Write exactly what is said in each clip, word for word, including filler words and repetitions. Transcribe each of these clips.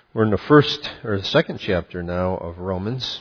We're in the first or the second chapter now of Romans.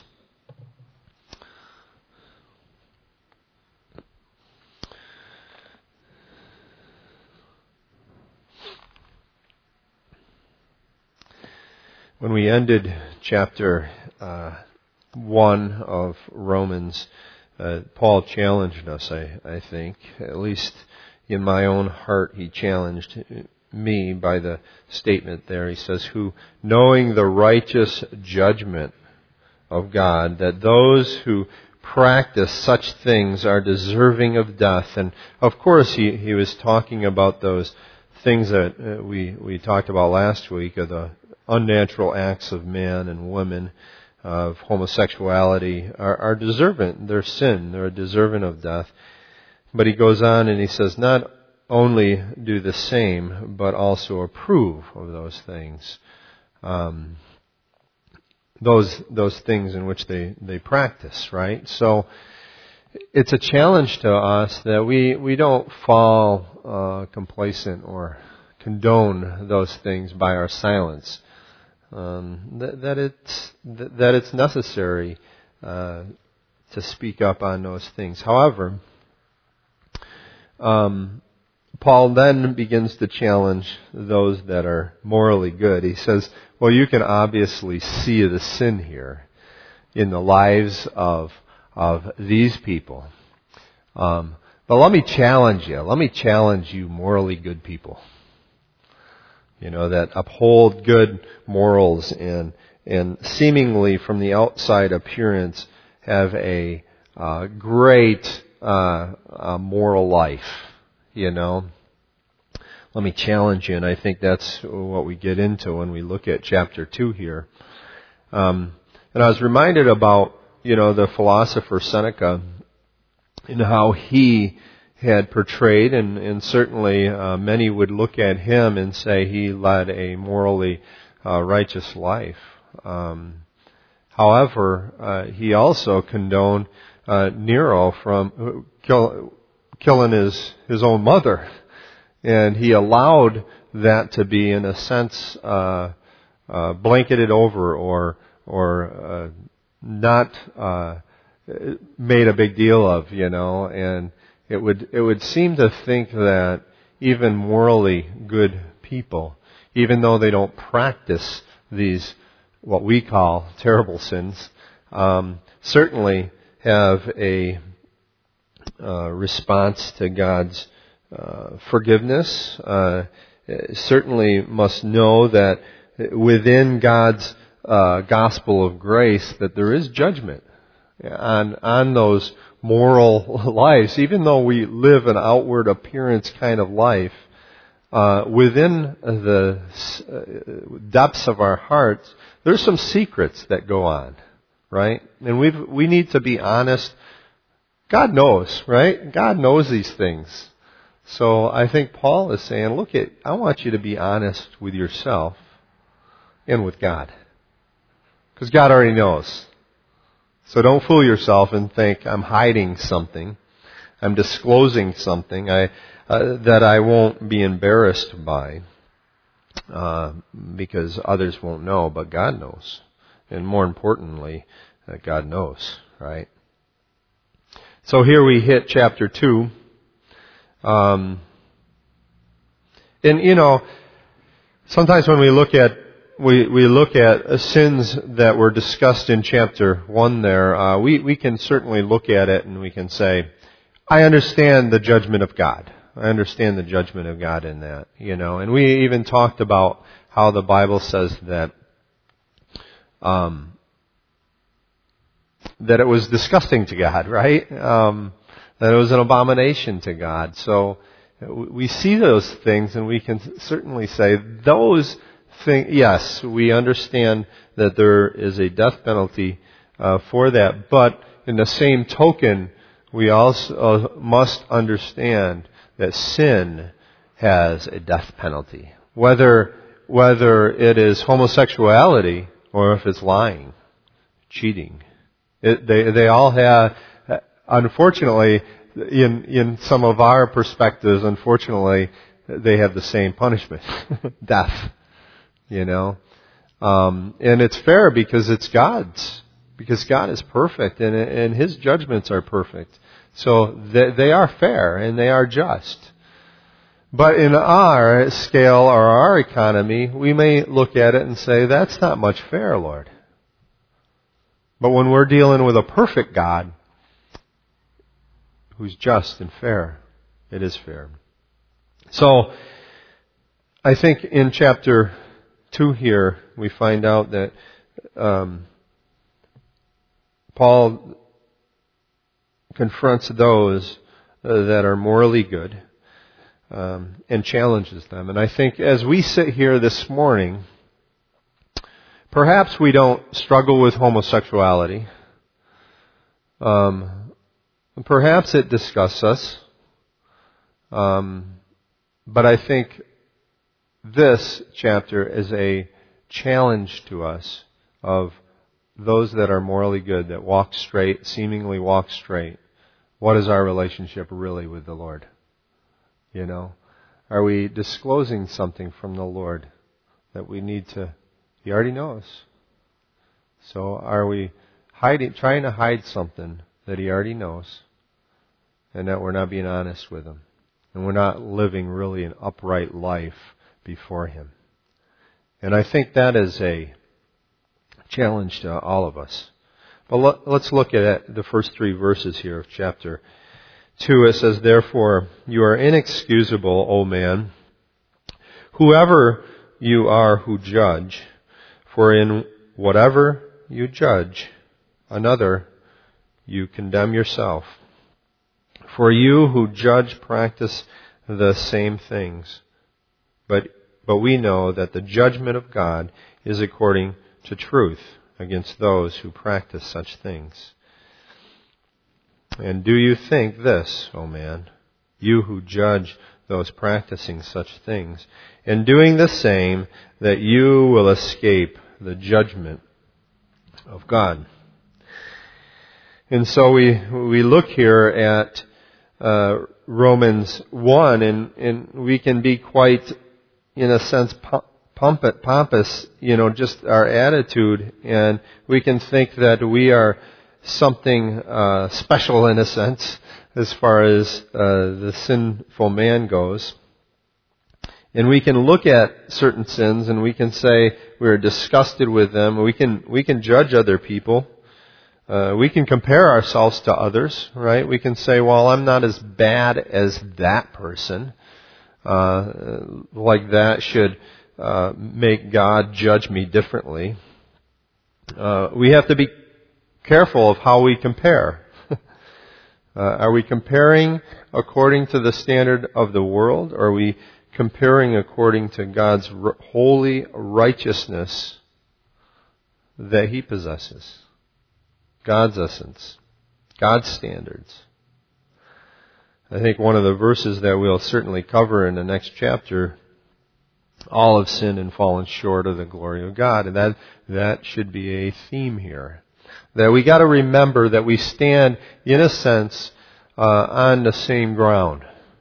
When we ended chapter uh, one of Romans, uh, Paul challenged us, I, I think, at least in my own heart, he challenged me by the statement there. He says, who, knowing the righteous judgment of God, that those who practice such things are deserving of death. And of course, he, he was talking about those things that uh, we, we talked about last week, of the unnatural acts of man and women, of homosexuality, are, are deserving. They're sin. They're deserving of death. But he goes on and he says, not only do the same, but also approve of those things. Um, those those things in which they, they practice, right? So it's a challenge to us that we, we don't fall uh, complacent or condone those things by our silence. Um, that, that it's that it's necessary uh, to speak up on those things. However, um, Paul then begins to challenge those that are morally good. He says, well, you can obviously see the sin here in the lives of of these people. Um, but let me challenge you. Let me challenge you morally good people. You know, that uphold good morals and and seemingly from the outside appearance have a uh, great uh, uh, moral life. You know, let me challenge you, and I think that's what we get into when we look at chapter two here. Um, and I was reminded about, you know, the philosopher Seneca and how he had portrayed, and, and certainly uh, many would look at him and say he led a morally uh, righteous life. Um, however, uh, he also condoned uh, Nero from uh, kill, killing his, his own mother. And he allowed that to be, in a sense, uh, uh, blanketed over or or uh, not uh, made a big deal of, you know. And it would it would seem to think that even morally good people, even though they don't practice these what we call terrible sins, um, certainly have a uh, response to God's Uh, forgiveness, uh, certainly must know that within God's uh, gospel of grace that there is judgment on on those moral lives. Even though we live an outward appearance kind of life, uh, within the depths of our hearts, there's some secrets that go on, right? And we we need to be honest. God knows, right? God knows these things. So I think Paul is saying, look, at, I want you to be honest with yourself and with God. Because God already knows. So don't fool yourself and think I'm hiding something. I'm disclosing something I, uh, that I won't be embarrassed by uh, because others won't know, but God knows. And more importantly, uh, God knows, right? So here we hit chapter two. Um, and you know, sometimes when we look at we we look at sins that were discussed in chapter one, there uh, we we can certainly look at it and we can say, I understand the judgment of God. I understand the judgment of God in that, you know. And we even talked about how the Bible says that um, that it was disgusting to God, right? Um, That it was an abomination to God. So we see those things and we can certainly say those things, yes, we understand that there is a death penalty uh, for that. But in the same token, we also uh, must understand that sin has a death penalty. Whether, whether it is homosexuality or if it's lying, cheating. It, they, they all have... Unfortunately, in in some of our perspectives, unfortunately, they have the same punishment, death. You know, Um, and it's fair because it's God's. Because God is perfect and, and His judgments are perfect. So they, they are fair and they are just. But in our scale or our economy, we may look at it and say, that's not much fair, Lord. But when we're dealing with a perfect God who's just and fair, it is fair. So, I think in chapter two here, we find out that um, Paul confronts those uh, that are morally good um, and challenges them. And I think as we sit here this morning, perhaps we don't struggle with homosexuality. Um, perhaps it disgusts us. Um, but I think this chapter is a challenge to us of those that are morally good, that walk straight, seemingly walk straight. What is our relationship really with the Lord? You know, are we disclosing something from the Lord that we need to? He already knows. So are we hiding, trying to hide something that He already knows, and that we're not being honest with Him, and we're not living really an upright life before Him? And I think that is a challenge to all of us. But let's look at the first three verses here of chapter two. It says, "Therefore you are inexcusable, O man, whoever you are who judge, for in whatever you judge another, you condemn yourself. For you who judge practice the same things. But but we know that the judgment of God is according to truth against those who practice such things. And do you think this, O man, you who judge those practicing such things, and doing the same, that you will escape the judgment of God?" And so we we look here at uh, Romans one, and, and we can be quite, in a sense, Pump- pompous, you know, just our attitude, and we can think that we are something uh, special in a sense as far as uh, the sinful man goes. And we can look at certain sins and we can say we're disgusted with them. We can we can judge other people. Uh, we can compare ourselves to others, right? We can say, well, I'm not as bad as that person. Uh, like that should Uh, make God judge me differently. Uh, we have to be careful of how we compare. uh, are we comparing according to the standard of the world, or are we comparing according to God's r- holy righteousness that He possesses? God's essence, God's standards. I think one of the verses that we'll certainly cover in the next chapter, all have sinned and fallen short of the glory of God. And that that should be a theme here. That we got to remember that we stand, in a sense, uh, on the same ground.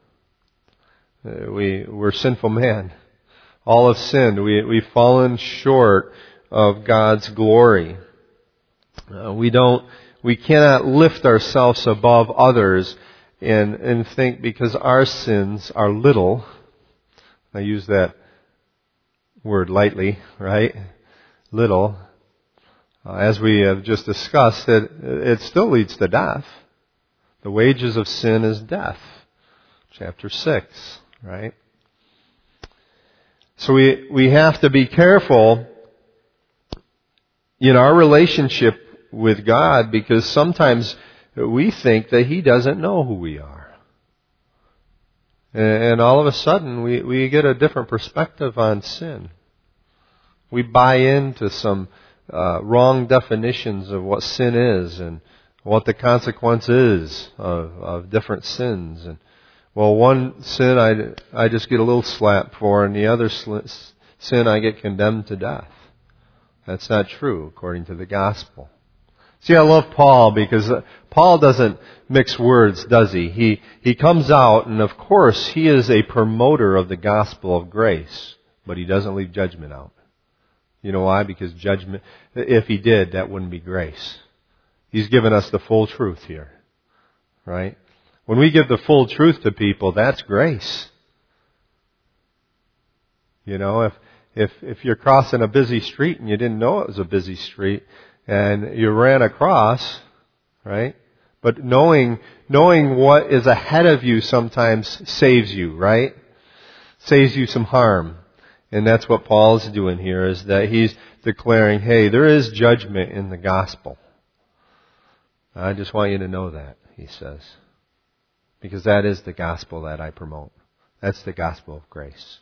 Uh, we, we're sinful man. All have sinned. We, we've fallen short of God's glory. Uh, we don't, we cannot lift ourselves above others and, and think because our sins are little. I use that word lightly, right? Little. Uh, as we have just discussed, it, it still leads to death. The wages of sin is death. Chapter six, right? So we, we have to be careful in our relationship with God, because sometimes we think that He doesn't know who we are. And all of a sudden, we, we get a different perspective on sin. We buy into some uh, wrong definitions of what sin is and what the consequence is of, of different sins. And well, one sin I, I just get a little slap for, and the other sl- sin I get condemned to death. That's not true according to the gospel. See, I love Paul because Paul doesn't mix words, does he? He he comes out, and of course he is a promoter of the gospel of grace, but he doesn't leave judgment out. You know why? Because judgment, if He did, that wouldn't be grace. He's given us the full truth here. Right? When we give the full truth to people, that's grace. You know, if if if you're crossing a busy street and you didn't know it was a busy street and you ran across, right? But knowing knowing what is ahead of you sometimes saves you, right? Saves you some harm. And that's what Paul's doing here, is that he's declaring, hey, there is judgment in the gospel. I just want you to know that, he says. Because that is the gospel that I promote. That's the gospel of grace.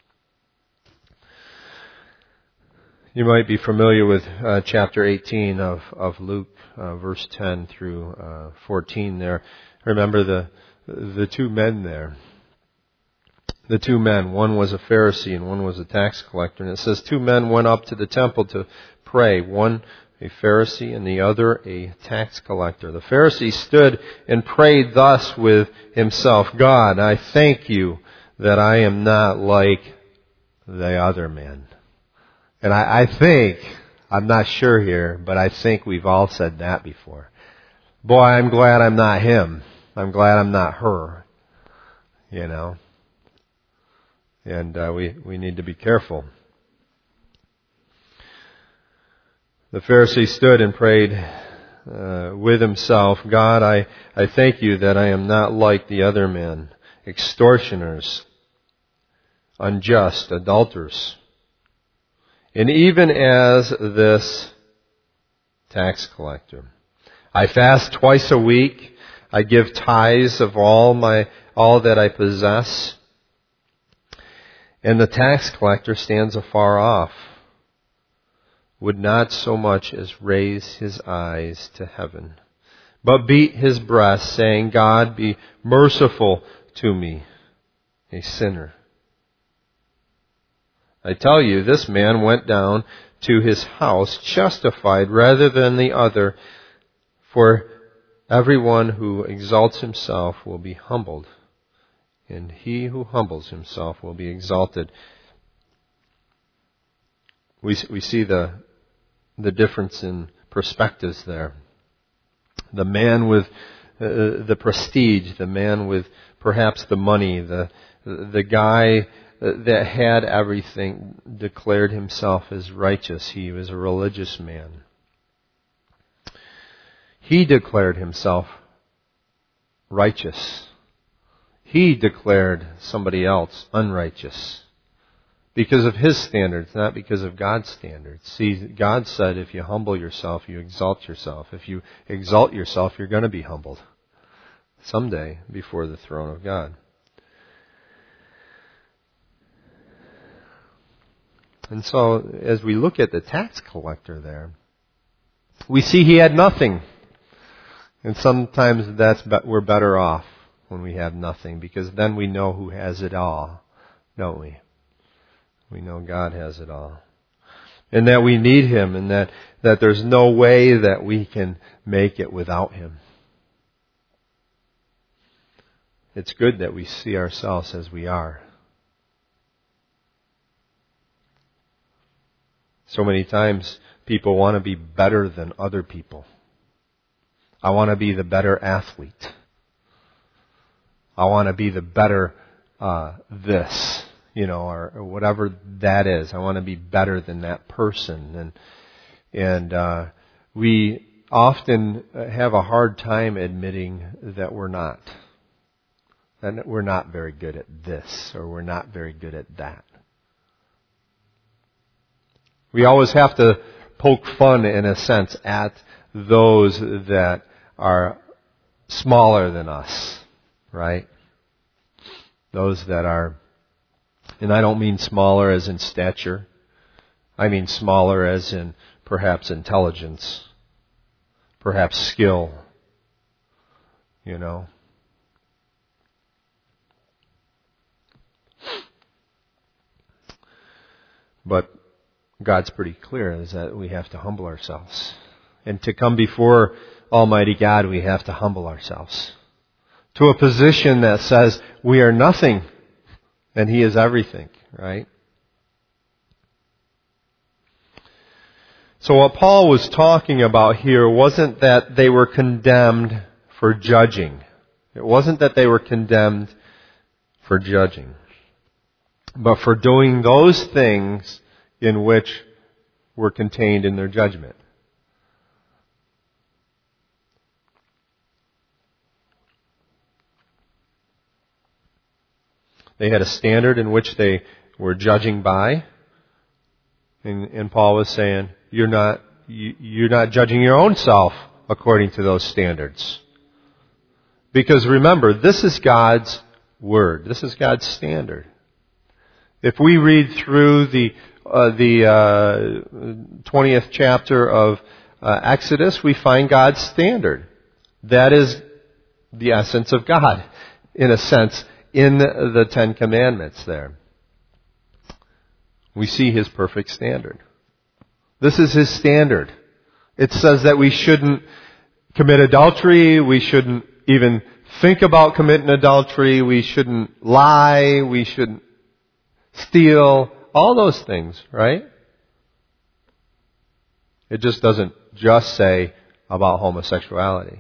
You might be familiar with uh, chapter eighteen of, of Luke, uh, verse ten through uh, fourteen there. Remember the the two men there. The two men, one was a Pharisee and one was a tax collector. And it says two men went up to the temple to pray, one a Pharisee and the other a tax collector. The Pharisee stood and prayed thus with himself, God, I thank you that I am not like the other men. And I, I think, I'm not sure here, but I think we've all said that before. Boy, I'm glad I'm not him. I'm glad I'm not her. You know. And uh, we, we need to be careful. The Pharisee stood and prayed uh, with himself, God, I, I thank you that I am not like the other men, extortioners, unjust, adulterers. And even as this tax collector, I fast twice a week. I give tithes of all my all that I possess. And the tax collector stands afar off, would not so much as raise his eyes to heaven, but beat his breast, saying, God, be merciful to me, a sinner. I tell you, this man went down to his house justified rather than the other, for everyone who exalts himself will be humbled, and he who humbles himself will be exalted. We we see the the difference in perspectives there. The man with uh, the prestige, the man with perhaps the money, the the guy that had everything declared himself as righteous. He was a religious man. He declared himself righteous. He declared somebody else unrighteous because of his standards, not because of God's standards. See, God said if you humble yourself, you exalt yourself. If you exalt yourself, you're going to be humbled someday before the throne of God. And so, as we look at the tax collector there, we see he had nothing. And sometimes that's we're better off when we have nothing, because then we know who has it all, don't we? We know God has it all. And that we need Him, and that, that there's no way that we can make it without Him. It's good that we see ourselves as we are. So many times people want to be better than other people. I want to be the better athlete. I want to be the better uh, this, you know, or, or whatever that is. I want to be better than that person. And and uh, we often have a hard time admitting that we're not. That we're not very good at this, or we're not very good at that. We always have to poke fun, in a sense, at those that are smaller than us, right? Those that are, and I don't mean smaller as in stature. I mean smaller as in perhaps intelligence, perhaps skill, you know. But God's pretty clear is that we have to humble ourselves. And to come before Almighty God, we have to humble ourselves to a position that says we are nothing and He is everything, right? So what Paul was talking about here wasn't that they were condemned for judging. It wasn't that they were condemned for judging, but for doing those things in which were contained in their judgment. They had a standard in which they were judging by, and, and Paul was saying, you're not, you, you're not judging your own self according to those standards. Because remember, this is God's Word. This is God's standard. If we read through the uh, the uh, twentieth chapter of uh, Exodus, we find God's standard. That is the essence of God, in a sense, in the Ten Commandments there. We see His perfect standard. This is His standard. It says that we shouldn't commit adultery, we shouldn't even think about committing adultery, we shouldn't lie, we shouldn't steal, all those things, right? It just doesn't just say about homosexuality.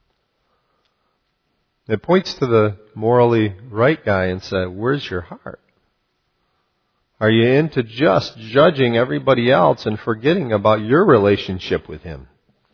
It points to the morally right guy and says, where's your heart? Are you into just judging everybody else and forgetting about your relationship with Him?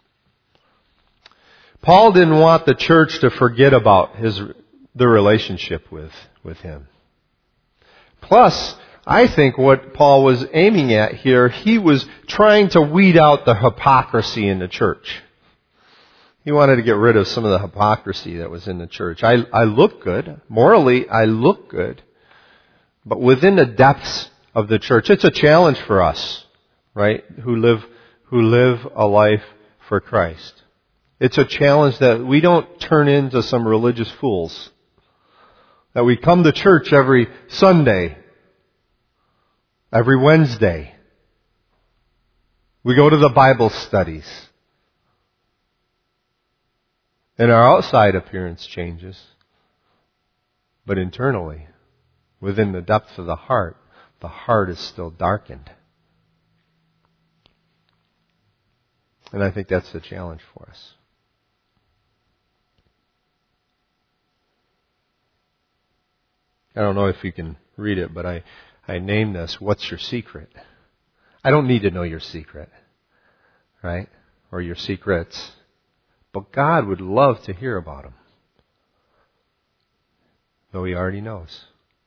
Paul didn't want the church to forget about his the relationship with, with Him. Plus, I think what Paul was aiming at here, he was trying to weed out the hypocrisy in the church. He wanted to get rid of some of the hypocrisy that was in the church. I, I look good. Morally, I look good. But within the depths of the church, it's a challenge for us, right, who live, who live a life for Christ. It's a challenge that we don't turn into some religious fools. That we come to church every Sunday, every Wednesday. We go to the Bible studies. And our outside appearance changes. But internally, within the depths of the heart, the heart is still darkened. And I think that's the challenge for us. I don't know if you can read it, but I, I named this, What's Your Secret? I don't need to know your secret, right? Or your secrets. But God would love to hear about them. Though He already knows.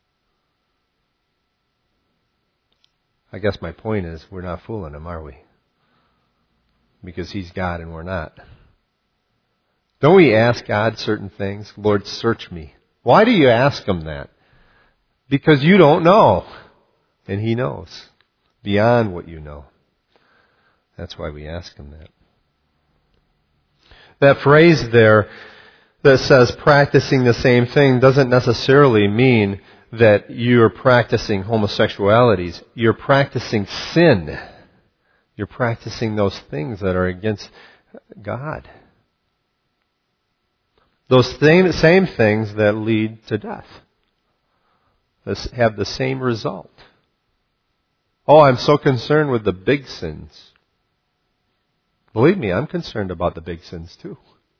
I guess my point is, we're not fooling Him, are we? Because He's God and we're not. Don't we ask God certain things? Lord, search me. Why do you ask Him that? Because you don't know. And He knows. Beyond what you know. That's why we ask Him that. That phrase there that says practicing the same thing doesn't necessarily mean that you're practicing homosexualities. You're practicing sin. You're practicing those things that are against God. Those same, same things that lead to death. Have the same result. Oh, I'm so concerned with the big sins. Believe me, I'm concerned about the big sins too.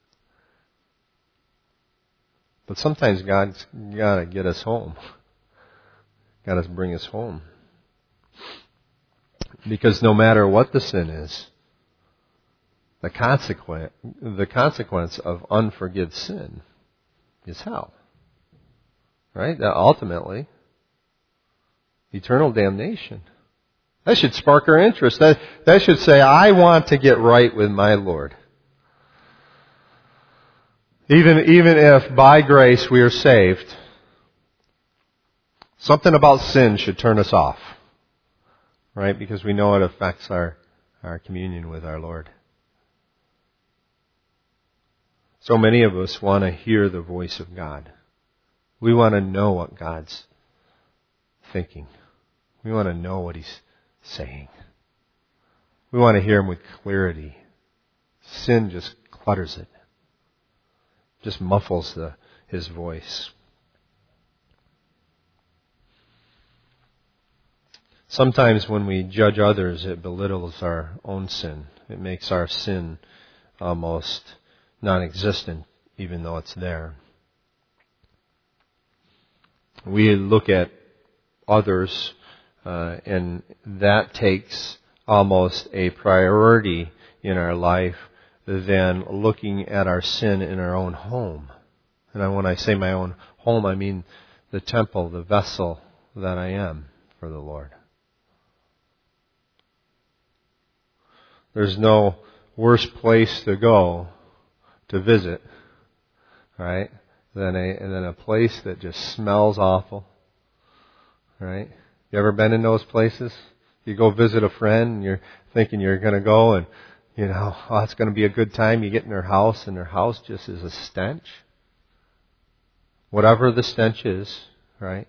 But sometimes God's got to get us home. Got to bring us home. Because no matter what the sin is, the consequence, the consequence of unforgiven sin is hell. Right? That ultimately, eternal damnation. That should spark our interest. That, that should say, I want to get right with my Lord. Even, even if by grace we are saved, something about sin should turn us off. Right? Because we know it affects our, our communion with our Lord. So many of us want to hear the voice of God. We want to know what God's thinking. We want to know what He's saying. We want to hear Him with clarity. Sin just clutters it. Just muffles the, His voice. Sometimes when we judge others, it belittles our own sin. It makes our sin almost non-existent, even though it's there. We look at others, uh, and that takes almost a priority in our life than looking at our sin in our own home. And when I say my own home, I mean the temple, the vessel that I am for the Lord. There's no worse place to go to visit, right, than a than a place that just smells awful, right? You ever been in those places? You go visit a friend and you're thinking you're going to go and, you know, oh, it's going to be a good time. You get in their house and their house just is a stench. Whatever the stench is, right?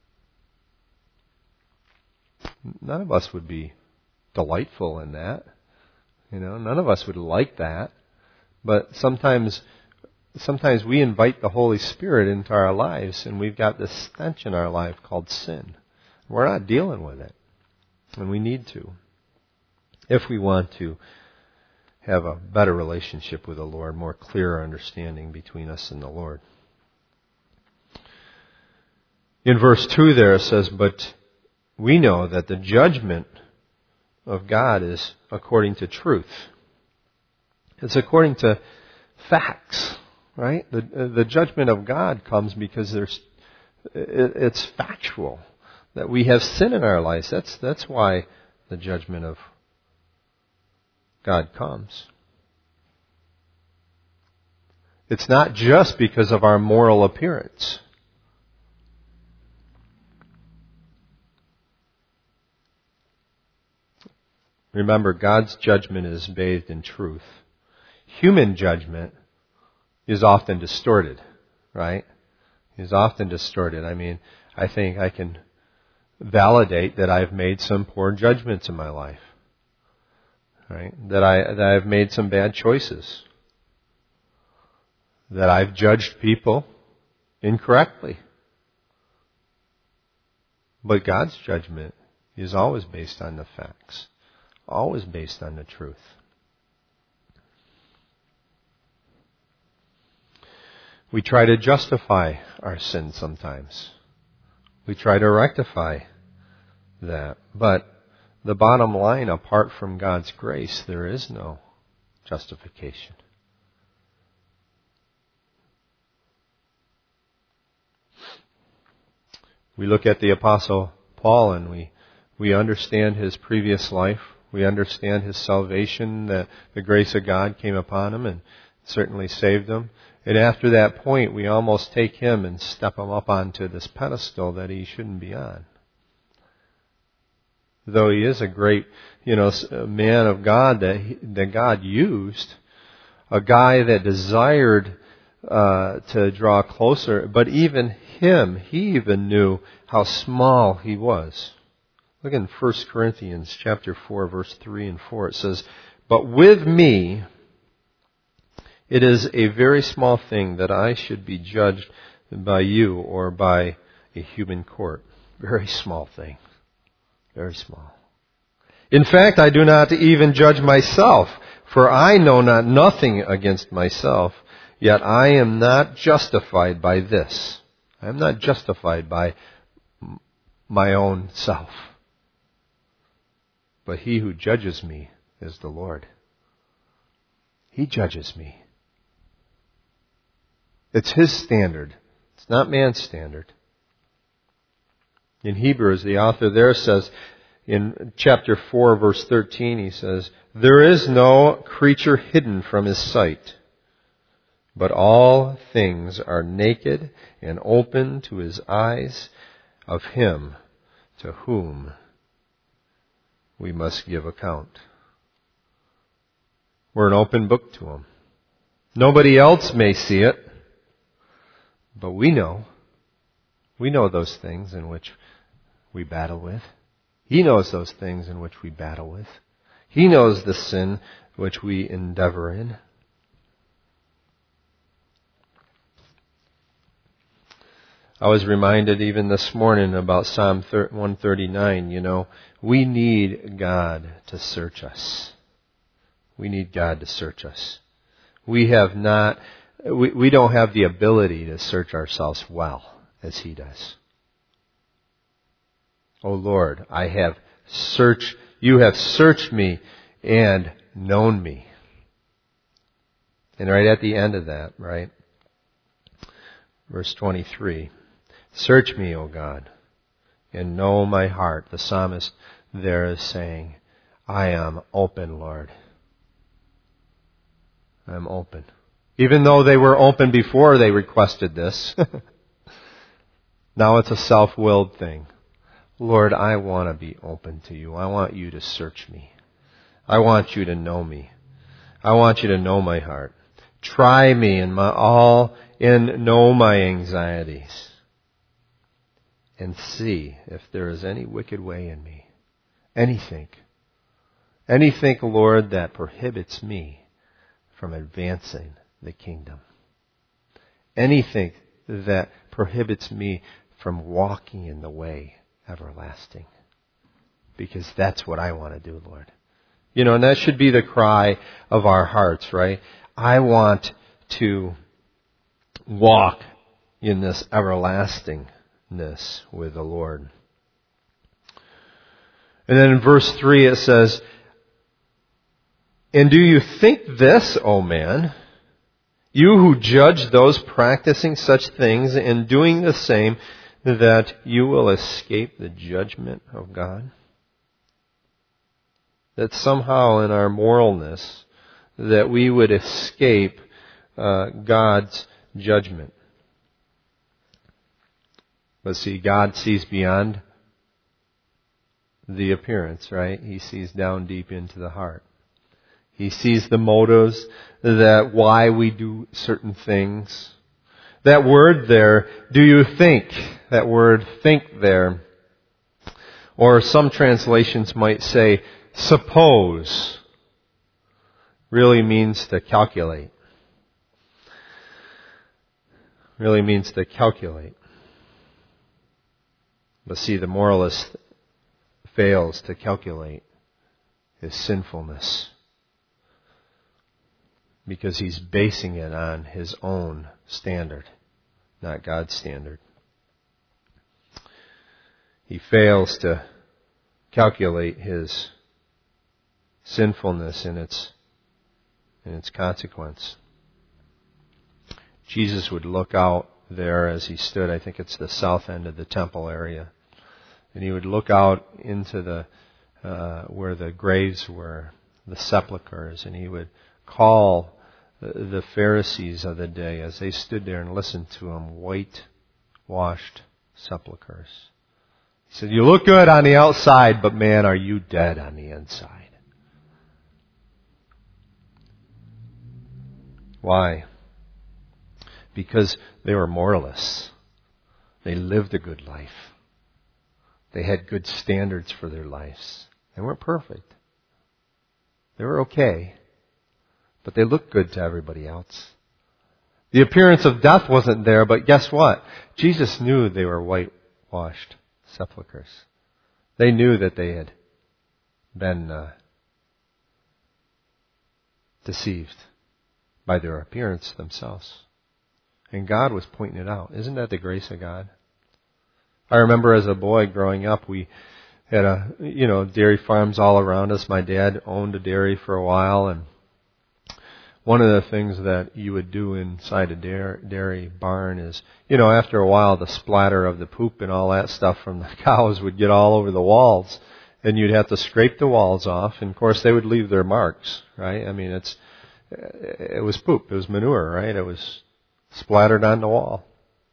None of us would be delightful in that. You know, none of us would like that. But sometimes sometimes we invite the Holy Spirit into our lives and we've got this stench in our life called sin. We're not dealing with it. And we need to. If we want to have a better relationship with the Lord, more clearer understanding between us and the Lord. In verse two there it says, but we know that the judgment of God is according to truth. It's according to facts, right? The the judgment of God comes because there's it's factual that we have sin in our lives. That's that's why the judgment of God comes. It's not just because of our moral appearance. Remember, God's judgment is bathed in truth. Human judgment is often distorted, right? Is often distorted. I mean, I think I can validate that I've made some poor judgments in my life, right? That I that I've made some bad choices. That I've judged people incorrectly. But God's judgment is always based on the facts. Always based on the truth. We try to justify our sin sometimes. We try to rectify that. But the bottom line, apart from God's grace, there is no justification. We look at the Apostle Paul and we, we understand his previous life. We understand his salvation, that the grace of God came upon him and certainly saved him. And after that point, we almost take him and step him up onto this pedestal that he shouldn't be on. Though he is a great, you know, man of God that he, that God used, a guy that desired uh, to draw closer. But even him, he even knew how small he was. Look in First Corinthians chapter four, verse three and four. It says, but with me, it is a very small thing that I should be judged by you or by a human court. Very small thing. Very small. In fact, I do not even judge myself, for I know not nothing against myself, yet I am not justified by this. I am not justified by my own self. But he who judges me is the Lord. He judges me. It's his standard. It's not man's standard. In Hebrews, the author there says, in chapter four, verse thirteen, he says, there is no creature hidden from his sight, but all things are naked and open to his eyes of him to whom we must give account. We're an open book to him. Nobody else may see it, but we know. We know those things in which we battle with. He knows those things in which we battle with. He knows the sin which we endeavor in. I was reminded even this morning about Psalm one thirty-nine, you know, we need God to search us. We need God to search us. We have not, we, we don't have the ability to search ourselves well as He does. O Lord, I have searched, you have searched me and known me. And right at the end of that, right? Verse twenty-three. Search me, O God, and know my heart. The psalmist there is saying, I am open, Lord. I am open. Even though they were open before they requested this, now it's a self-willed thing. Lord, I want to be open to you. I want you to search me. I want you to know me. I want you to know my heart. Try me in my all and know my anxieties. And see if there is any wicked way in me. Anything. Anything, Lord, that prohibits me from advancing the kingdom. Anything that prohibits me from walking in the way everlasting. Because that's what I want to do, Lord. You know, and that should be the cry of our hearts, right? I want to walk in this everlastingness with the Lord. And then in verse three it says, and do you think this, O man, you who judge those practicing such things and doing the same, that you will escape the judgment of God? That somehow in our moralness, that we would escape uh, God's judgment. But see, God sees beyond the appearance, right? He sees down deep into the heart. He sees the motives, that why we do certain things. That word there, do you think? That word think there. Or some translations might say, suppose, really means to calculate. Really means to calculate. But see, the moralist fails to calculate his sinfulness because he's basing it on his own standard, not God's standard. He fails to calculate his sinfulness and its and its consequence. Jesus would look out there as he stood, I think it's the south end of the temple area, and he would look out into the uh, where the graves were, the sepulchres, and he would call the, the Pharisees of the day as they stood there and listened to him, white-washed sepulchres. He said, you look good on the outside, but man, are you dead on the inside? Why? Because they were moralists. They lived a good life. They had good standards for their lives. They weren't perfect. They were okay. But they looked good to everybody else. The appearance of death wasn't there, but guess what? Jesus knew they were whitewashed sepulchres. They knew that they had been uh, deceived by their appearance themselves. And God was pointing it out. Isn't that the grace of God? I remember as a boy growing up, we had a, you know, dairy farms all around us. My dad owned a dairy for a while, and one of the things that you would do inside a dairy barn is, you know, after a while, the splatter of the poop and all that stuff from the cows would get all over the walls, and you'd have to scrape the walls off. And of course, they would leave their marks, right? I mean, it's it was poop, it was manure, right? It was splattered on the wall.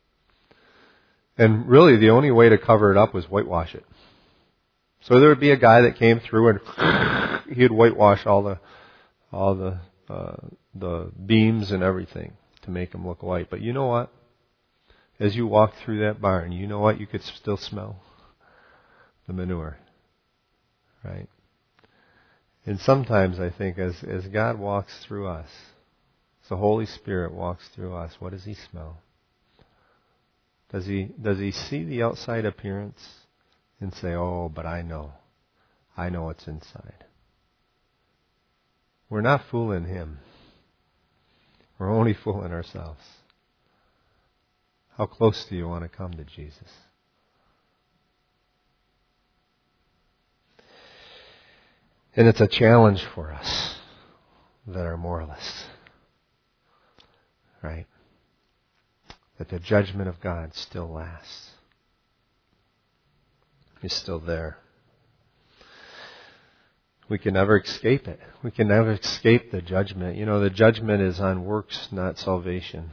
And really, the only way to cover it up was whitewash it. So there would be a guy that came through and he'd whitewash all the all the uh, the beams and everything to make them look white. But you know what? As you walked through that barn, you know what? You could still smell the manure, right? And sometimes I think as as God walks through us, as the Holy Spirit walks through us, what does He smell? Does he, does he see the outside appearance and say, oh, but I know. I know what's inside. We're not fooling him. We're only fooling ourselves. How close do you want to come to Jesus? And it's a challenge for us that are moralists. Right? That the judgment of God still lasts. It's still there. We can never escape it. We can never escape the judgment. You know, the judgment is on works, not salvation.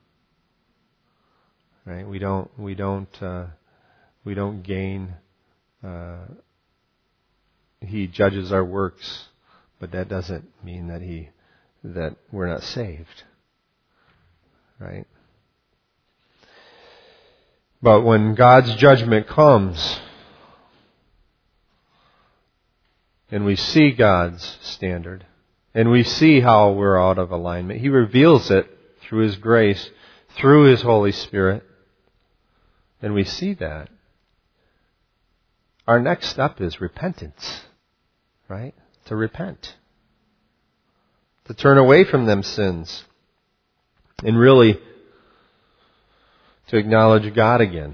Right? We don't. We don't. Uh, we don't gain. Uh, he judges our works, but that doesn't mean that he that we're not saved. Right? But when God's judgment comes, and we see God's standard, and we see how we're out of alignment, He reveals it through His grace, through His Holy Spirit, and we see that. Our next step is repentance, right? To repent. To turn away from them sins, and really to acknowledge God again,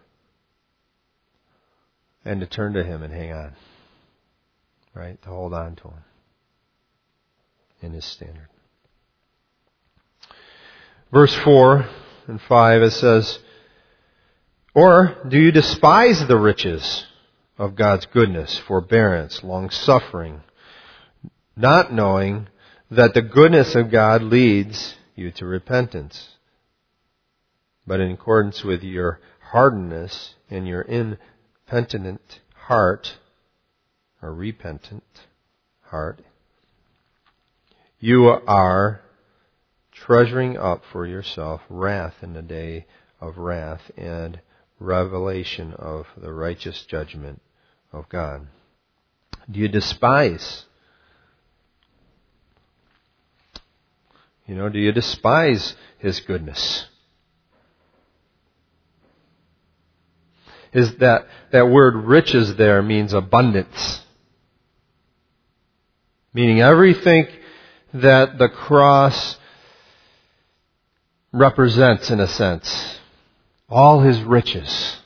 and to turn to Him and hang on. Right? To hold on to Him in His standard. Verse four and five, it says, or do you despise the riches of God's goodness, forbearance, long-suffering, not knowing that the goodness of God leads you to repentance, but in accordance with your hardness and your impenitent heart, or repentant heart, you are treasuring up for yourself wrath in the day of wrath and revelation of the righteous judgment of God. Do you despise? You know, do you despise His goodness? Is that, that word riches there means abundance. Meaning everything that the cross represents in a sense. All His riches.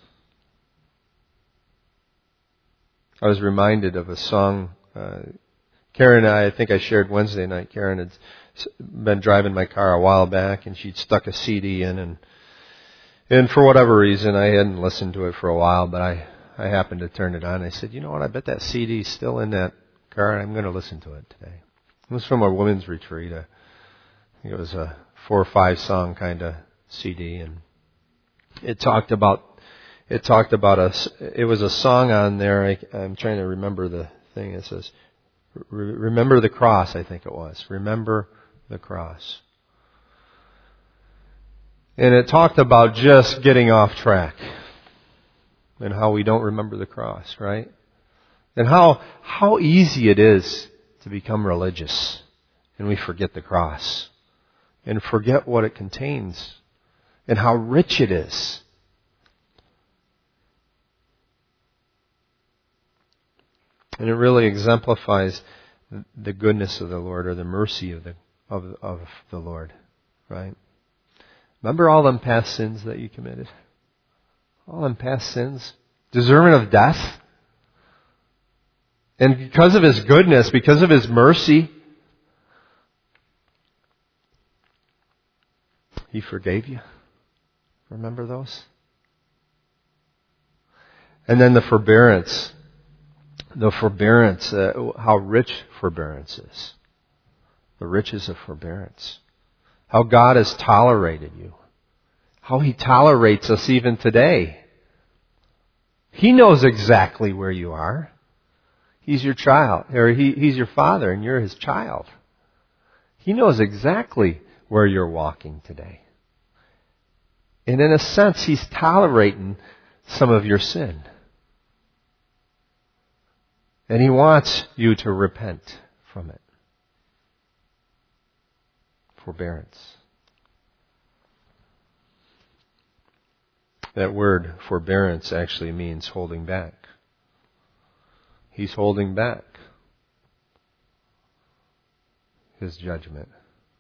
I was reminded of a song. Uh, Karen and I, I think I shared Wednesday night, Karen had been driving my car a while back and she'd stuck a C D in and and for whatever reason I hadn't listened to it for a while, but I, I happened to turn it on. I said, you know what, I bet that C D's still in that car and I'm going to listen to it today. It was from a women's retreat. I think it was a four or five song kind of C D, and it talked about it talked about us. It was a song on there. I, I'm trying to remember the thing. It says, "Remember the cross." I think it was. Remember the cross. And it talked about just getting off track and how we don't remember the cross, right? And how how easy it is to become religious and we forget the cross and forget what it contains and how rich it is. And it really exemplifies the goodness of the Lord, or the mercy of the of, of the Lord, right? Remember all them past sins that you committed? All them past sins? Deserving of death? And because of His goodness, because of His mercy, He forgave you. Remember those? And then the forbearance. The forbearance, uh, how rich forbearance is. The riches of forbearance. How God has tolerated you. How He tolerates us even today. He knows exactly where you are. He's your child, or he, He's your father and you're His child. He knows exactly where you're walking today. And in a sense, He's tolerating some of your sin. And He wants you to repent from it. Forbearance. That word forbearance actually means holding back. He's holding back His judgment.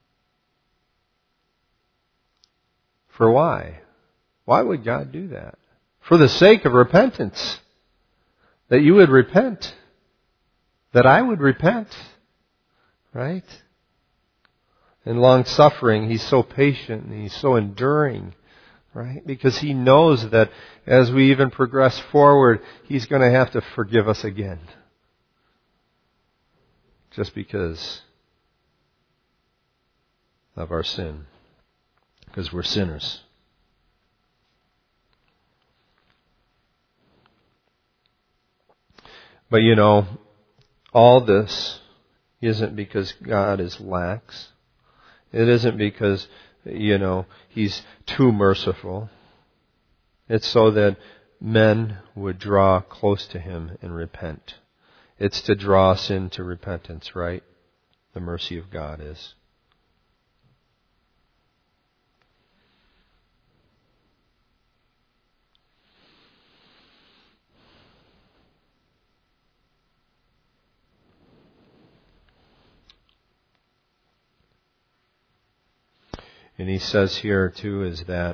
For why? Why would God do that? For the sake of repentance. That you would repent. That I would repent. Right? In long suffering, He's so patient and He's so enduring. Right? Because He knows that as we even progress forward, He's going to have to forgive us again. Just because of our sin. Because we're sinners. But you know, all this isn't because God is lax. It isn't because, you know, He's too merciful. It's so that men would draw close to Him and repent. It's to draw us into repentance, right? The mercy of God is. And He says here too is that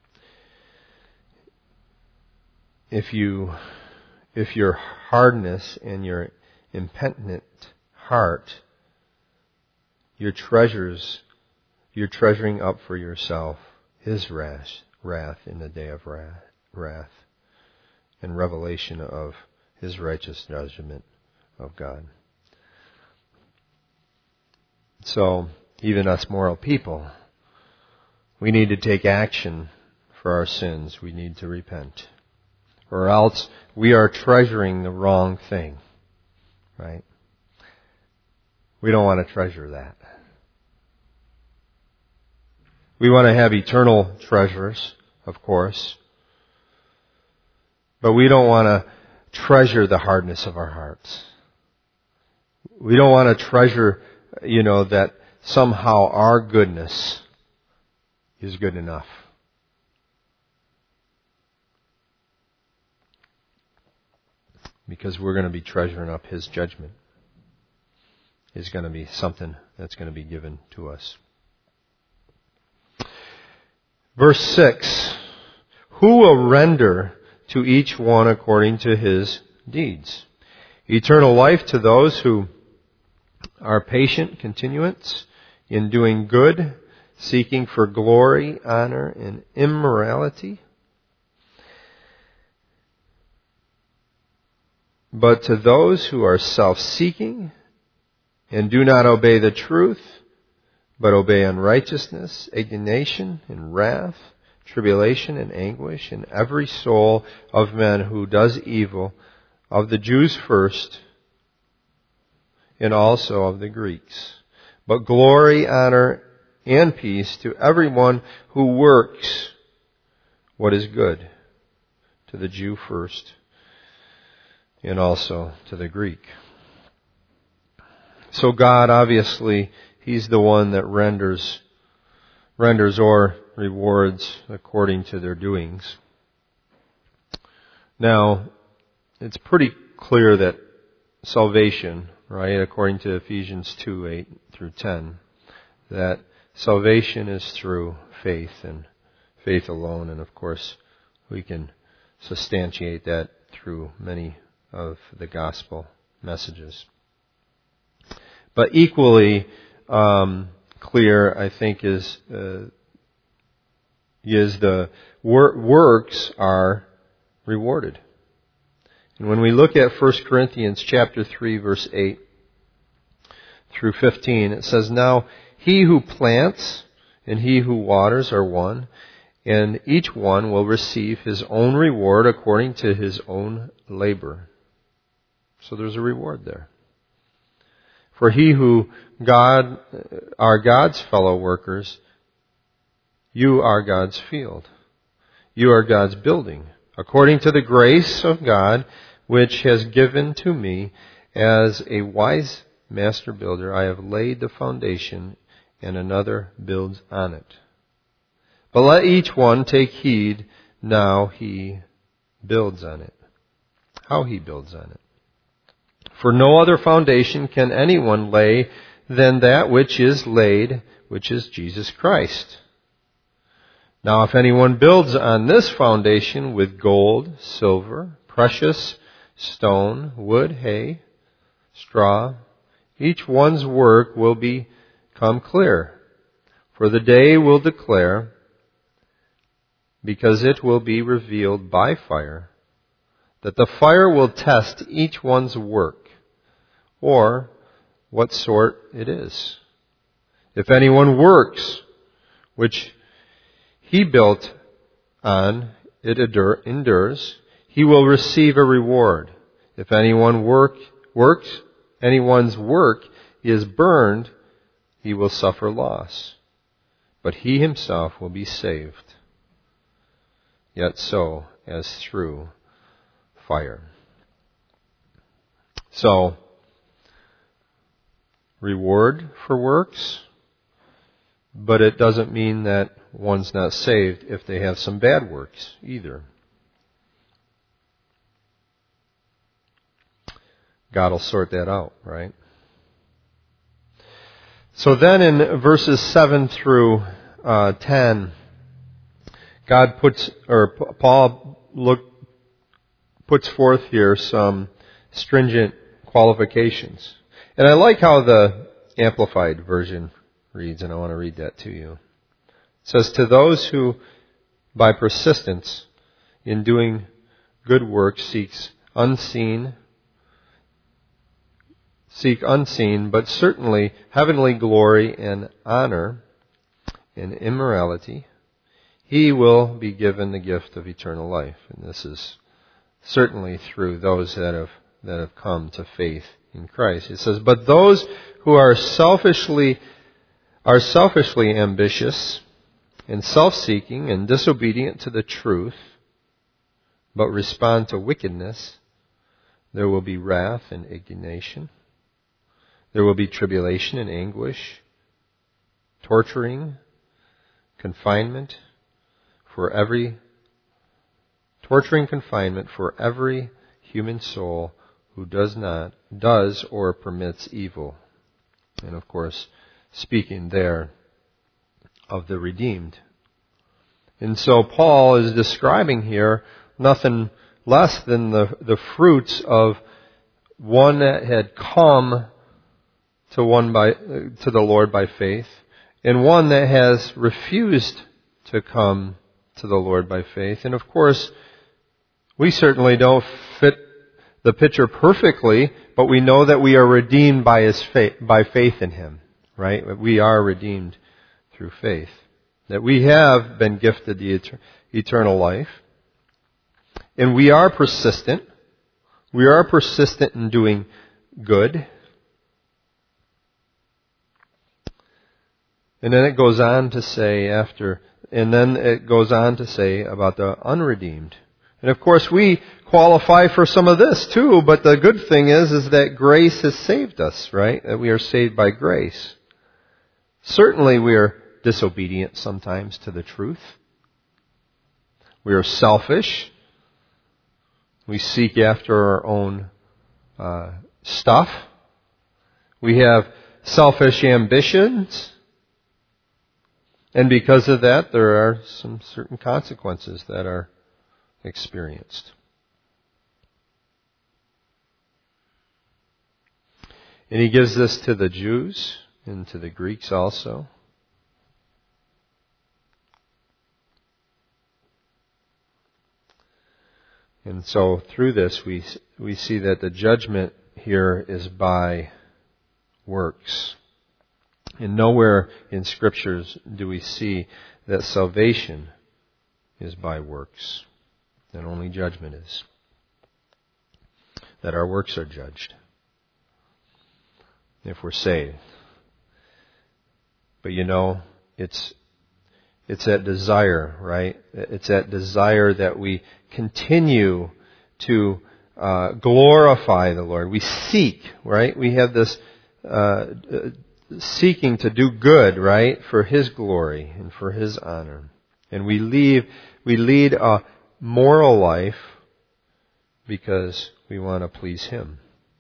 if you, if your hardness and your impenitent heart, your treasures, you're treasuring up for yourself His wrath, wrath in the day of wrath, wrath and revelation of His righteous judgment of God. So, even us moral people, we need to take action for our sins. We need to repent. Or else we are treasuring the wrong thing. Right? We don't want to treasure that. We want to have eternal treasures, of course. But we don't want to treasure the hardness of our hearts. We don't want to treasure, you know, that somehow our goodness is good enough. Because we're going to be treasuring up His judgment. Is going to be something that's going to be given to us. Verse six. Who will render to each one according to his deeds? Eternal life to those who are patient continuance in doing good, seeking for glory, honor, and immorality. But to those who are self-seeking and do not obey the truth, but obey unrighteousness, indignation, and wrath, tribulation, and anguish in every soul of men who does evil, of the Jews first, and also of the Greeks. But glory, honor, and peace to everyone who works what is good, to the Jew first, and also to the Greek. So God, obviously, He's the one that renders, renders or rewards according to their doings. Now, it's pretty clear that salvation, right, according to Ephesians two, eight through ten, that salvation is through faith and faith alone. And of course, we can substantiate that through many of the gospel messages. But equally um, clear, I think, is uh, is the wor- works are rewarded. And when we look at First Corinthians chapter three, verse eight through fifteen, it says, "Now he who plants and he who waters are one, and each one will receive his own reward according to his own labor." So there's a reward there. For he who God are God's fellow workers, you are God's field. You are God's building, according to the grace of God, which has given to me as a wise master builder. I have laid the foundation, and another builds on it. But let each one take heed now he builds on it. How he builds on it. For no other foundation can anyone lay than that which is laid, which is Jesus Christ. Now if anyone builds on this foundation with gold, silver, precious stone, wood, hay, straw, each one's work will become clear. For the day will declare, because it will be revealed by fire, that the fire will test each one's work, or what sort it is. If anyone works, which he built on, it endures, he will receive a reward. If anyone work, works, anyone's work is burned, he will suffer loss. But he himself will be saved, yet so as through fire. So, reward for works, but it doesn't mean that one's not saved if they have some bad works either. God will sort that out, right? So then in verses seven through uh, ten, God puts, or Paul look, puts forth here some stringent qualifications. And I like how the Amplified Version reads, and I want to read that to you. It says, to those who, by persistence in doing good works, seeks unseen, seek unseen, but certainly heavenly glory and honor in immorality, he will be given the gift of eternal life. And this is certainly through those that have that have come to faith in Christ. It says, but those who are selfishly are selfishly ambitious and self-seeking and disobedient to the truth, but respond to wickedness, there will be wrath and indignation. There will be tribulation and anguish, torturing, confinement for every torturing confinement for every human soul who does not, does or permits evil. And of course, speaking there of the redeemed. And so Paul is describing here nothing less than the, the fruits of one that had come to one by to the Lord by faith, and one that has refused to come to the Lord by faith. And of course, we certainly don't fit the picture perfectly, but we know that we are redeemed by his faith, by faith in him, right? We are redeemed through faith. That we have been gifted the eternal life. And we are persistent. We are persistent in doing good. And then it goes on to say after, and then it goes on to say about the unredeemed. And of course we qualify for some of this too, but the good thing is, is that grace has saved us, right? That we are saved by grace. Certainly we are disobedient sometimes to the truth. We are selfish. We seek after our own uh, stuff. We have selfish ambitions. And because of that, there are some certain consequences that are experienced. And he gives this to the Jews and to the Greeks also. And so through this we we see that the judgment here is by works. And nowhere in Scriptures do we see that salvation is by works. That only judgment is. That our works are judged if we're saved. But you know, it's it's that desire, right? It's that desire that we continue to uh, glorify the Lord. We seek, right? We have this uh, seeking to do good, right? For His glory and for His honor. And we leave, we lead a moral life because we want to please Him.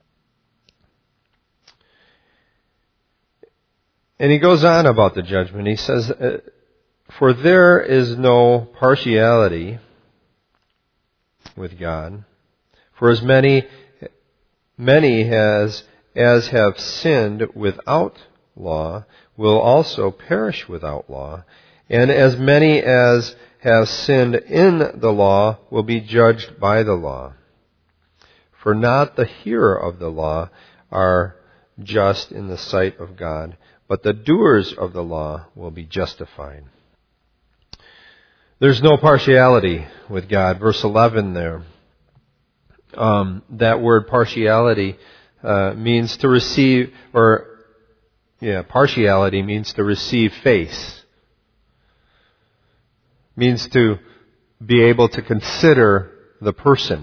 And he goes on about the judgment. He says, for there is no partiality with God. For as many, many has, as have sinned without law will also perish without law. And as many as have sinned in the law will be judged by the law. For not the hearer of the law are just in the sight of God, but the doers of the law will be justified. There's no partiality with God. Verse eleven there. Um, that word partiality uh, means to receive, or yeah, partiality means to receive face. Means to be able to consider the person.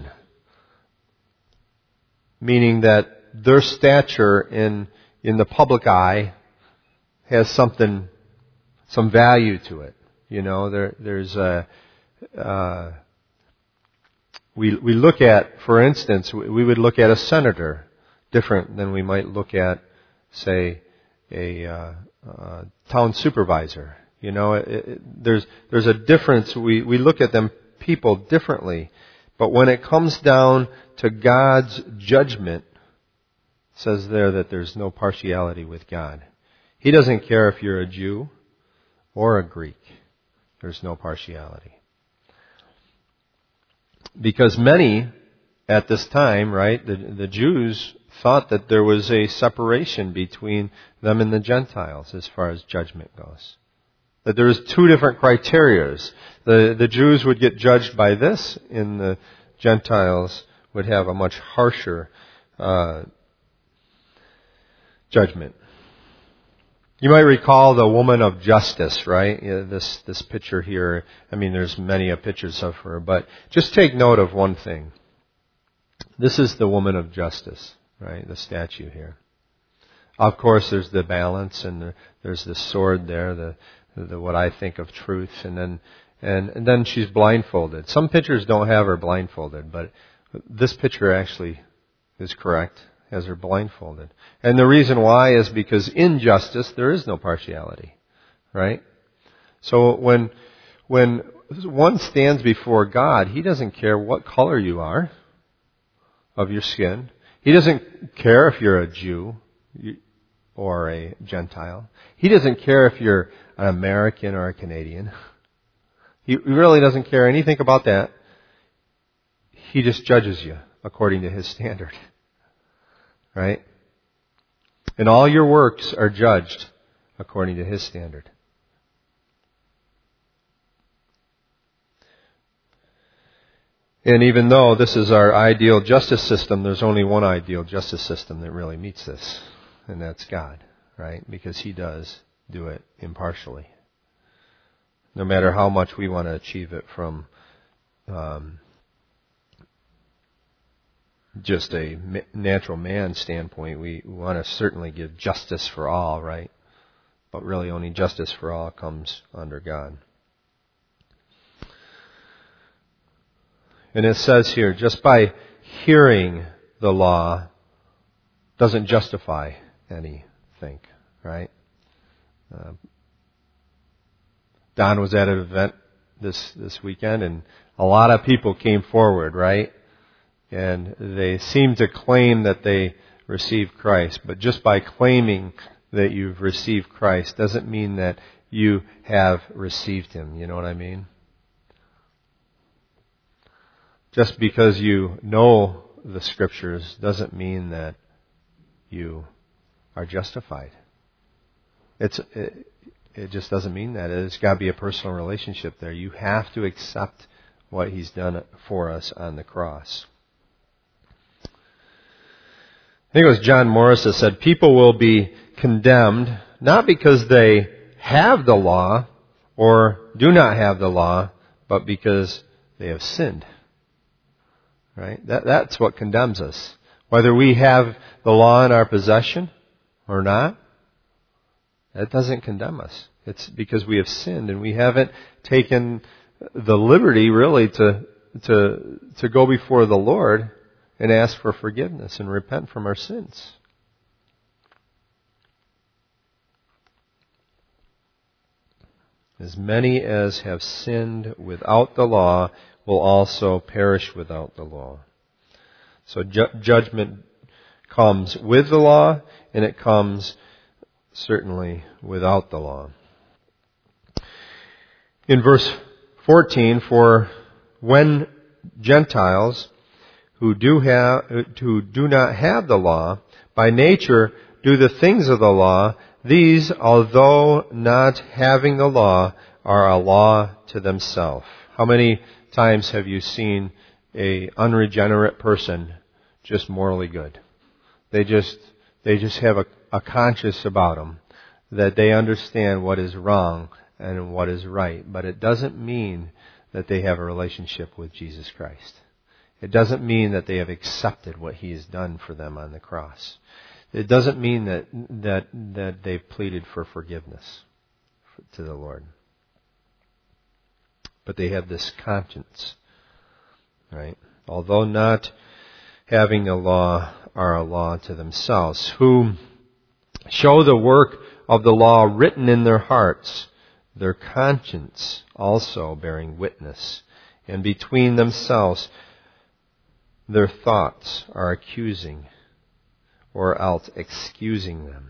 Meaning that their stature in in the public eye has something, some value to it. You know, there there's a uh, we we look at, for instance, we would look at a senator different than we might look at, say, a uh, uh, town supervisor. You know, it, it, there's there's a difference. We we look at them people differently, but when it comes down to God's judgment, it says there that there's no partiality with God. He doesn't care if you're a Jew or a Greek. There's no partiality. Because many at this time, right, the, the Jews thought that there was a separation between them and the Gentiles as far as judgment goes. That there was two different criterias. The, the Jews would get judged by this, and the Gentiles would have a much harsher uh, judgment. You might recall the woman of justice, right? Yeah, this this picture here. I mean, there's many of pictures of her, but just take note of one thing. This is the woman of justice, right? The statue here. Of course, there's the balance, and the, there's the sword there, the, the what I think of truth, and then and, and then she's blindfolded. Some pictures don't have her blindfolded, but this picture actually is correct. Has her blindfolded. And the reason why is because in justice there is no partiality. Right? So when when one stands before God, He doesn't care what color you are of your skin. He doesn't care if you're a Jew or a Gentile. He doesn't care if you're an American or a Canadian. He really doesn't care anything about that. He just judges you according to His standard. Right? And all your works are judged according to His standard. And even though this is our ideal justice system, there's only one ideal justice system that really meets this, and that's God, right? Because He does do it impartially. No matter how much we want to achieve it from um, just a natural man standpoint, we want to certainly give justice for all, right? But really only justice for all comes under God. And it says here, just by hearing the law doesn't justify anything, right? Uh, Don was at an event this, this weekend, and a lot of people came forward, right? And they seem to claim that they received Christ. But just by claiming that you've received Christ doesn't mean that you have received Him. You know what I mean? Just because you know the Scriptures doesn't mean that you are justified. It's it, it just doesn't mean that. It's got to be a personal relationship there. You have to accept what He's done for us on the cross. I think it was John Morris that said, people will be condemned not because they have the law or do not have the law, but because they have sinned. Right? That, that's what condemns us. Whether we have the law in our possession or not, That doesn't condemn us. It's because we have sinned and we haven't taken the liberty really to to to go before the Lord and ask for forgiveness and repent from our sins. As many as have sinned without the law will also perish without the law. So ju- judgment comes with the law, and it comes certainly without the law. In verse fourteen, for when Gentiles who do have, who do not have the law, by nature do the things of the law, these, although not having the law, are a law to themselves. How many times have you seen a unregenerate person just morally good? They just they just have a, a conscience about them that they understand what is wrong and what is right. But it doesn't mean that they have a relationship with Jesus Christ. It doesn't mean that they have accepted what He has done for them on the cross. It doesn't mean that that that they've pleaded for forgiveness to the Lord. But they have this conscience, right? Although not having the law, are a law to themselves, who show the work of the law written in their hearts, their conscience also bearing witness, and between themselves their thoughts are accusing, or else excusing them.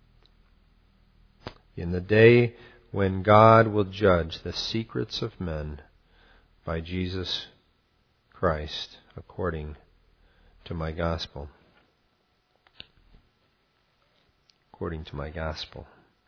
In the day when God will judge the secrets of men by Jesus Christ, according to my gospel. According to my gospel.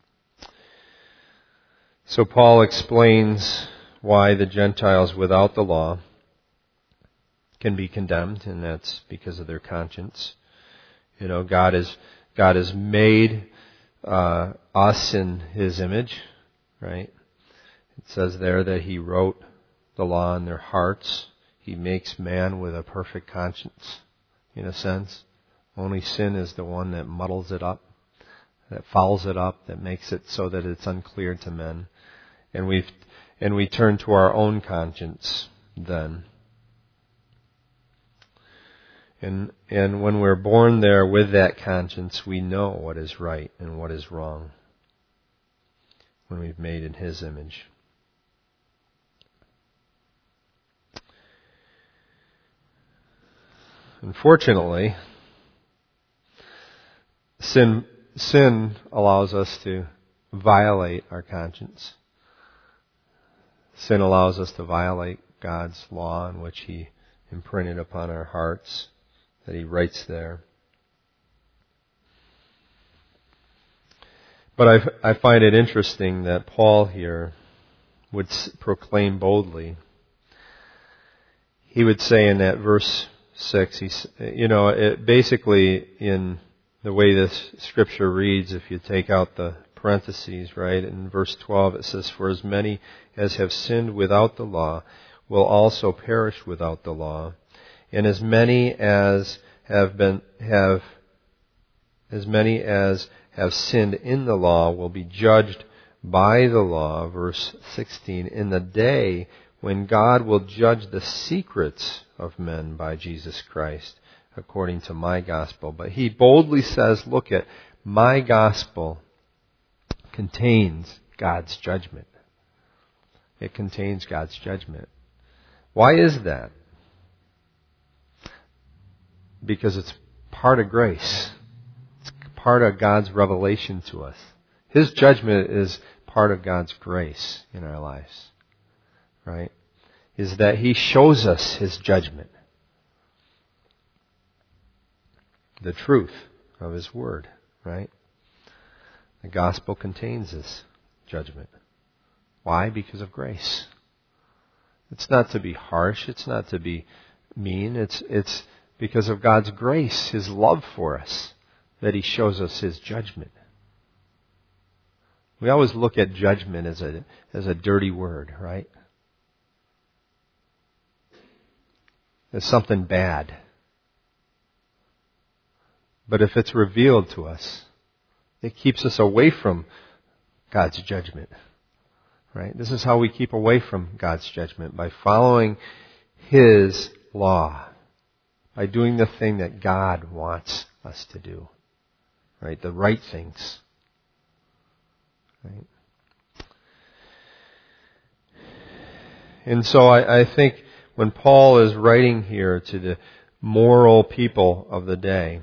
So Paul explains why the Gentiles without the law can be condemned, and that's because of their conscience. You know, God is God has made uh, us in His image, right? It says there that He wrote the law in their hearts. He makes man with a perfect conscience, in a sense. Only sin is the one that muddles it up, that fouls it up, that makes it so that it's unclear to men. And we and we turn to our own conscience then. And and when we're born there with that conscience, we know what is right and what is wrong when we've made in His image. Unfortunately, sin sin allows us to violate our conscience. Sin allows us to violate God's law in which He imprinted upon our hearts, that He writes there. But I, I find it interesting that Paul here would proclaim boldly. He would say in that verse six, he's, you know, it basically in the way this scripture reads, if you take out the parentheses, right, in verse twelve it says, for as many as have sinned without the law will also perish without the law, and as many as have been have as many as have sinned in the law will be judged by the law. Verse sixteen, in the day when God will judge the secrets of men by Jesus Christ, according to my gospel. But he boldly says, look at my gospel contains God's judgment. It contains God's judgment. Why is that? Because it's part of grace. It's part of God's revelation to us. His judgment is part of God's grace in our lives. Right? Is that He shows us His judgment. The truth of His Word. Right? The gospel contains this judgment. Why? Because of grace. It's not to be harsh. It's not to be mean. It's it's because of God's grace, His love for us, that He shows us His judgment. We always look at judgment as a as a dirty word, right? As something bad. But if it's revealed to us, it keeps us away from God's judgment. Right? This is how we keep away from God's judgment, by following His law, by doing the thing that God wants us to do. Right? The right things. Right? And so I, I think when Paul is writing here to the moral people of the day,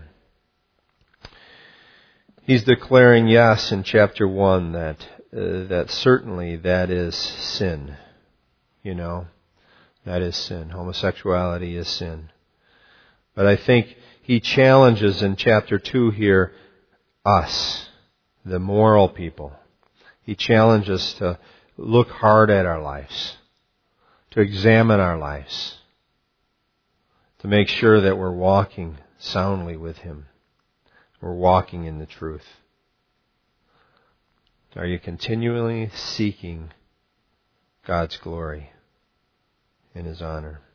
he's declaring, yes, in chapter one, that uh, that certainly that is sin. You know, that is sin. Homosexuality is sin. But I think he challenges in chapter two here us, the moral people. He challenges us to look hard at our lives, to examine our lives, to make sure that we're walking soundly with Him. We're walking in the truth. Are you continually seeking God's glory and His honor?